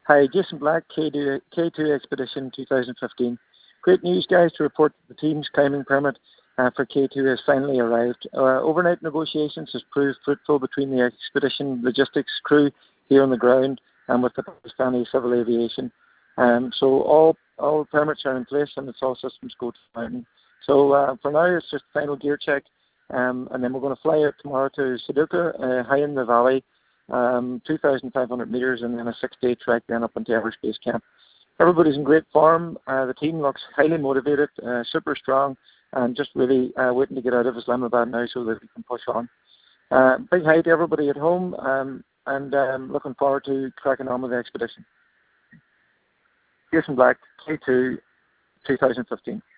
Hi, Jason Black, K2 Expedition 2015. Great news, guys, to report that the team's climbing permit for K2 has finally arrived. Overnight negotiations has proved fruitful between the expedition logistics crew here on the ground and with the Pakistani Civil Aviation. So all permits are in place and it's all systems go to the mountain. So for now, it's just final gear check, and then we're going to fly out tomorrow to Suduka, high in the valley, 2,500 metres, and then a 6-day trek then up into Everest Base Camp. Everybody's in great form. The team looks highly motivated, super strong, and just really waiting to get out of Islamabad now so that we can push on. Big hi to everybody at home, and looking forward to cracking on with the expedition. Jason Black, K2 2015.